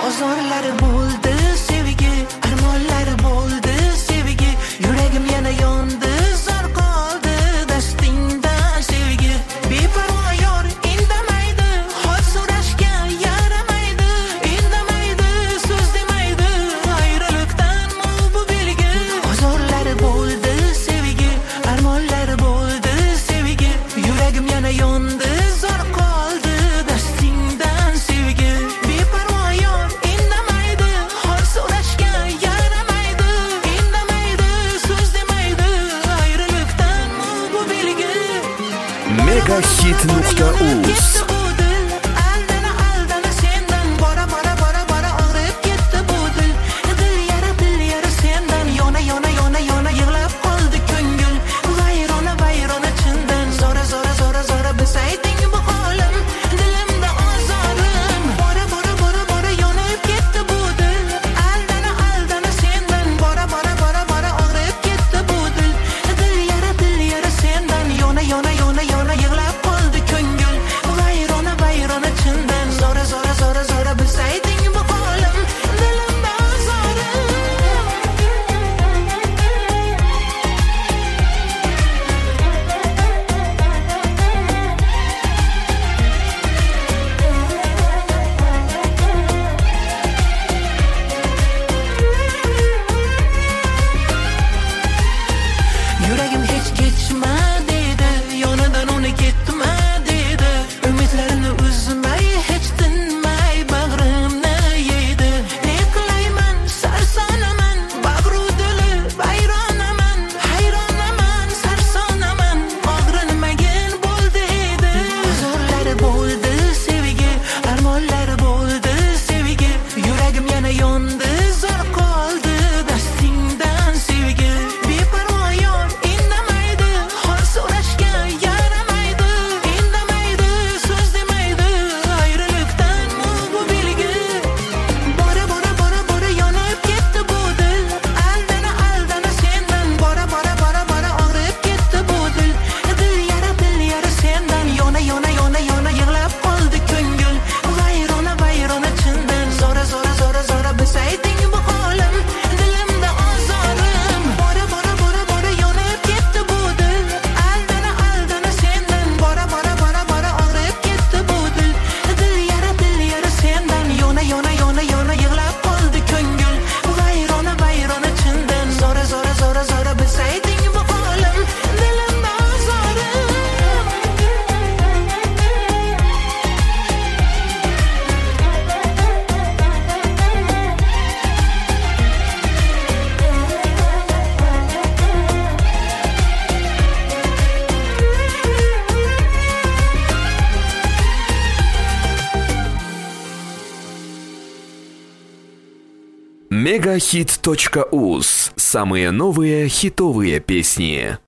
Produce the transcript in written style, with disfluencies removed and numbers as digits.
Ozorlar bo'ldi sevgi, armonlar bo'ldi sevgi, yuragim yana yondi, zor qoldi dastingdan sevgi. Beparvo yor indamaydi, hol so'rashga yaramaydi, indamaydi, so'z demaydi, ayriliqdan bu belgi. Ozorlar bo'ldi sevgi, armonlar bo'ldi sevgi, yuragim yana yondi, zor qoldi dastingdan sevgi. Beparvo yor indamaydi, hol so'rashga yaramaydi, indamaydi, so'z demaydi, ayriliqdan bu belgi. Megahit.uz Aldana sendan bora og'rib ketdi bu dil. Dil yara sendan yona yig'lab qoldi ko'ngil. Vayrona chindan zora bilsayding bu holim, dilimda ozorim. Bora yonib ketdi bu dil. Aldana sendan bora og'rib ketdi bu dil. Dil yara sendan yona yig'lab qoldi ko'ngil. Vayrona chindan zora bilsayding bu holim, dilimda ozorim. Yuragim hech kechma dedi, yonidan uni ketma dedi. Umidlarini uzmay, hech tinmay bag'rimni yeydi. Ne qilayman, sarsonaman, bag'ru dili vayronaman, hayronaman, sarsonaman, og'rinmagin bo'ldi edi. Ozorlar bo'ldi sevgi, armonlar bo'ldi sevgi, yuragim yana yondi, zor qoldi dastingdan sevgi. Beparvo yor indamaydi, hol so'rashga yaramaydi, indamaydi, so'z demaydi, ayriliqdan bu belgi. Bora yonib ketdi bu dil. Aldana sendan bora og'rib ketdi bu dil. Dil yara sendan yona yig'lab qoldi ko'ngil. Vayrona chindan zora bilsayding bu holim, dilimda ozorim. Bora yonib ketdi bu dil. Aldana sendan bora og'rib ketdi bu dil. Dil yara sendan yona yig'lab qoldi ko'ngil. Vayrona chindan zora bilsayding bu holim, dilimda ozorim. Megahit.uz. Самые новые хитовые песни.